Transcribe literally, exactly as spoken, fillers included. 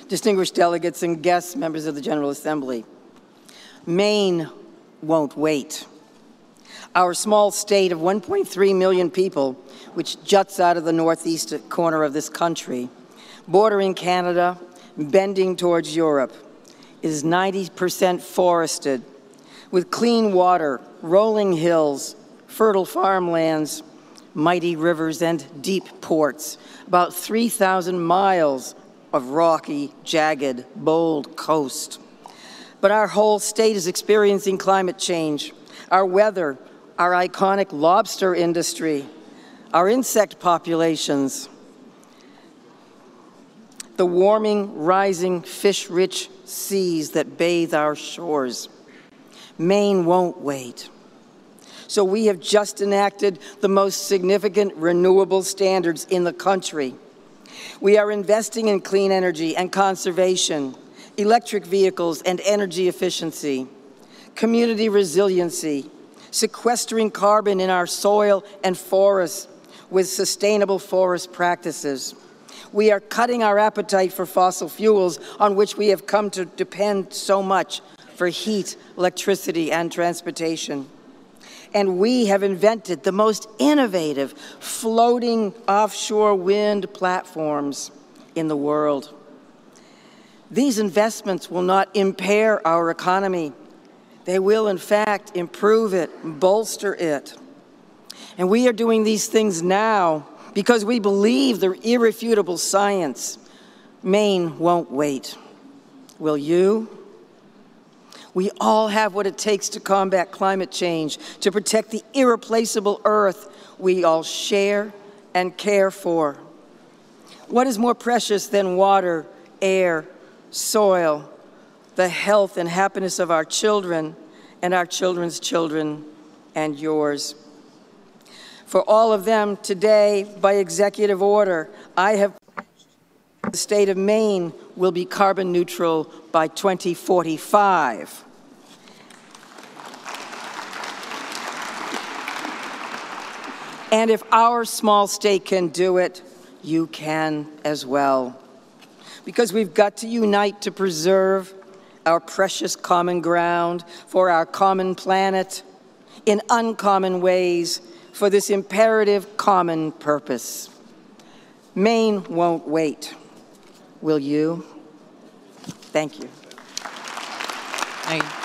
distinguished delegates and guests, members of the General Assembly. Maine won't wait. Our small state of one point three million people, which juts out of the northeast corner of this country, bordering Canada, bending towards Europe, is ninety percent forested, with clean water, rolling hills, fertile farmlands, mighty rivers, and deep ports, about three thousand miles of rocky, jagged, bold coast. But our whole state is experiencing climate change. Our weather, our iconic lobster industry, our insect populations, the warming, rising, fish-rich seas that bathe our shores. Maine won't wait. So we have just enacted the most significant renewable standards in the country. We are investing in clean energy and conservation, electric vehicles and energy efficiency, community resiliency, sequestering carbon in our soil and forests with sustainable forest practices. We are cutting our appetite for fossil fuels on which we have come to depend so much for heat, electricity, and transportation. And we have invented the most innovative floating offshore wind platforms in the world. These investments will not impair our economy. They will, in fact, improve it, bolster it. And we are doing these things now because we believe the irrefutable science. Maine won't wait. Will you? We all have what it takes to combat climate change, to protect the irreplaceable earth we all share and care for. What is more precious than water, air, soil, the health and happiness of our children and our children's children and yours? For all of them, today, by executive order, I have the state of Maine will be carbon neutral by twenty forty-five. And if our small state can do it, you can as well. Because we've got to unite to preserve our precious common ground for our common planet in uncommon ways for this imperative common purpose. Maine won't wait. Will you? Thank you. Thank you.